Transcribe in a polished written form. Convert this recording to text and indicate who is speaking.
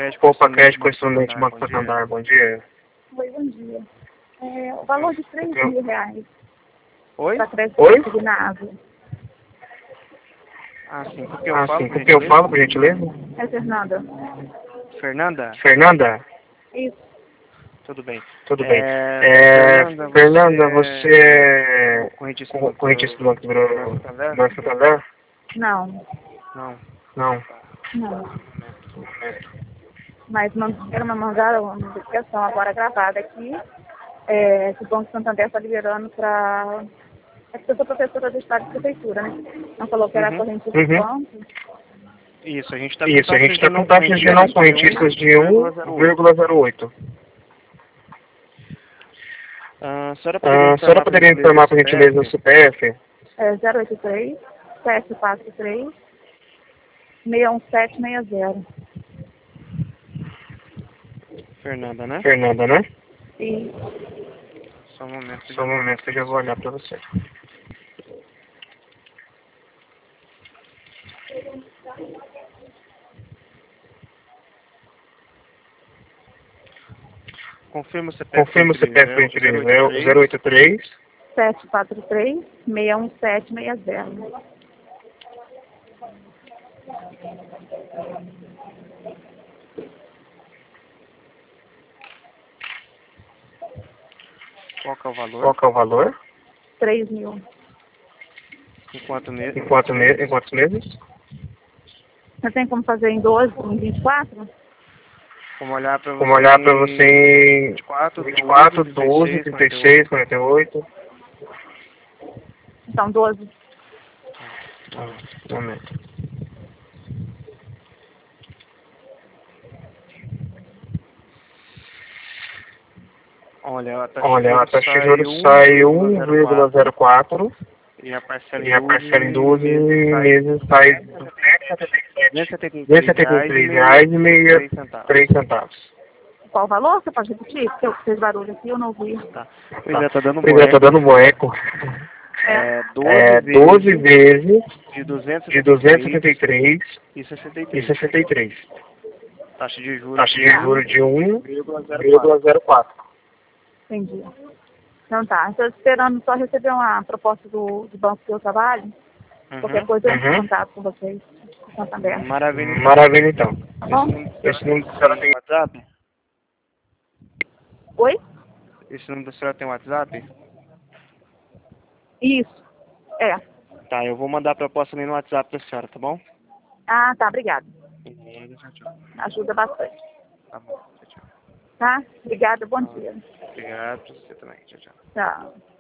Speaker 1: Poupa Crédito Correspondente Banco Santander, bom dia.
Speaker 2: Oi, bom dia. O valor de R$3.000
Speaker 3: Oi?
Speaker 2: para crédito
Speaker 1: Oi?
Speaker 2: consignado.
Speaker 3: Ah, sim. Com
Speaker 1: Com quem eu falo, por gentileza?
Speaker 2: É Fernanda?
Speaker 3: Fernanda?
Speaker 1: Fernanda?
Speaker 2: Isso.
Speaker 3: Tudo bem.
Speaker 1: Tudo bem.
Speaker 3: Fernanda,
Speaker 1: Você é
Speaker 3: correntista do
Speaker 1: correntista do Banco
Speaker 3: Santander?
Speaker 1: Banco Santander?
Speaker 2: Não.
Speaker 3: Não.
Speaker 1: Não.
Speaker 2: Não. Mas quero me mandar uma notificação agora gravada aqui, que o Banco Santander está liberando para... É que eu sou professora do Estado de Prefeitura, né? Não falou que era correntista do banco.
Speaker 3: Isso, a gente está
Speaker 1: com taxas de não correntistas de 1,08.
Speaker 3: A
Speaker 1: A senhora poderia informar, por gentileza, o CPF?
Speaker 2: 083 743 61760.
Speaker 3: Fernanda, né?
Speaker 1: Fernanda, né?
Speaker 2: E
Speaker 3: Só um momento que
Speaker 1: Só um momento que eu já vou olhar para você.
Speaker 3: Confirma o CPF.
Speaker 1: Confirma o CPF, por gentileza. É o 083
Speaker 2: 743 61760.
Speaker 3: Qual que é o valor?
Speaker 1: Qual que é o valor?
Speaker 2: 3.000.
Speaker 3: Em quantos meses?
Speaker 1: Em quantos meses?
Speaker 2: Você tem como fazer em 12, em 24?
Speaker 3: Vamos olhar para
Speaker 1: Vamos olhar para você em
Speaker 3: 24,
Speaker 1: 12, 36, 48.
Speaker 2: Então, 12.
Speaker 1: Um momento.
Speaker 3: Olha, a
Speaker 1: Olha, a
Speaker 3: taxa
Speaker 1: taxa
Speaker 3: de
Speaker 1: de
Speaker 3: juros
Speaker 1: juros
Speaker 3: sai
Speaker 1: sai 1,04
Speaker 3: e a parcela
Speaker 1: e a parcela em 12 meses sai R$ 273,63.
Speaker 2: Qual o valor? Você pode repetir? Porque eu fiz barulho aqui, eu não ouvi.
Speaker 3: Tá. Pois é, tá dando
Speaker 1: Pois é, tá dando um eco. 12 vezes
Speaker 3: de
Speaker 1: de 273,63.
Speaker 3: Taxa de juros
Speaker 1: Taxa de juros de
Speaker 3: 1,04.
Speaker 1: 1,04.
Speaker 2: Entendi. Então tá, estou esperando só receber uma proposta do banco que eu trabalho. Qualquer coisa eu entro em contato com vocês. Santander.
Speaker 1: Maravilha, então.
Speaker 2: Tá bom?
Speaker 1: Esse número da senhora tem
Speaker 3: WhatsApp?
Speaker 2: Oi?
Speaker 3: Esse número da senhora tem WhatsApp?
Speaker 2: Isso.
Speaker 3: Tá, eu vou mandar a proposta ali no WhatsApp da senhora, tá bom?
Speaker 2: Ah, tá, obrigada.
Speaker 3: Tchau.
Speaker 2: Ajuda bastante.
Speaker 3: Tá bom, tchau.
Speaker 2: Tá? Obrigada, bom dia.
Speaker 3: Obrigado pra você também. Tchau.
Speaker 2: Tchau.